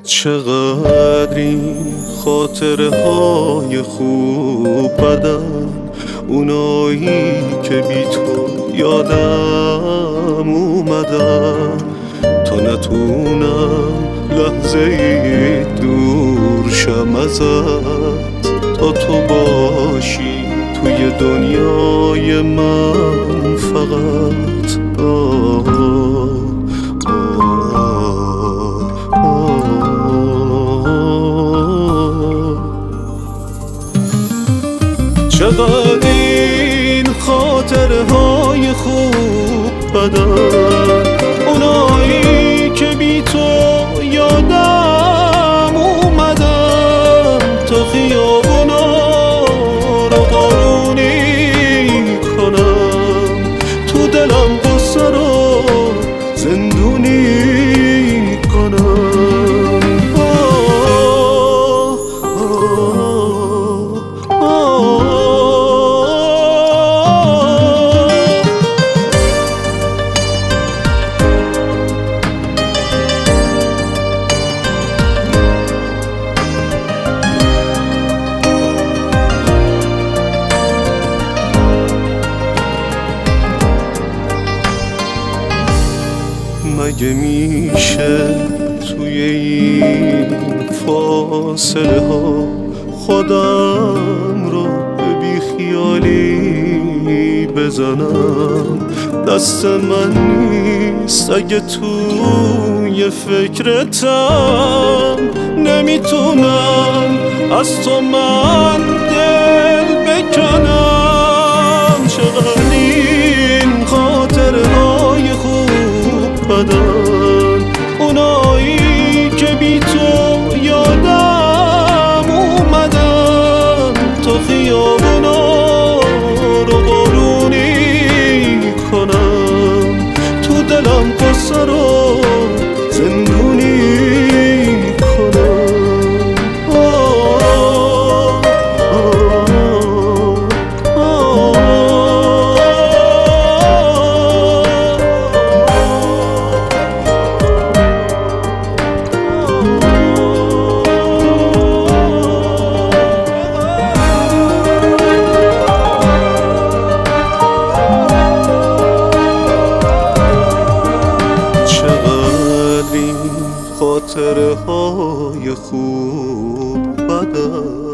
چقدر این خاطره های خوب بدن، اونایی که بی تو یادم اومدن، تا نتونم لحظه ای دور شم ازت، تا تو باشی توی دنیای من فقط. چقدر این خاطره های خوب بدن، اونایی که بی تو یادم اومدن، تا خیابونا رو بارونی کنم، تو دلم قصه رو زندونی کنم. مگه میشه توی این فاصله ها خودم رو به بیخیالی بزنم؟ دست من نیست اگه توی فکرتم، نمیتونم از تو من دل بکنم. چقدر این خاطره های خوب بدن، اونایی که بی تو یادم اومدن، تا خیابونا رو بارونی کنم، تو دلم قصه رو زندونی کنم. خاطره های خوب بدن.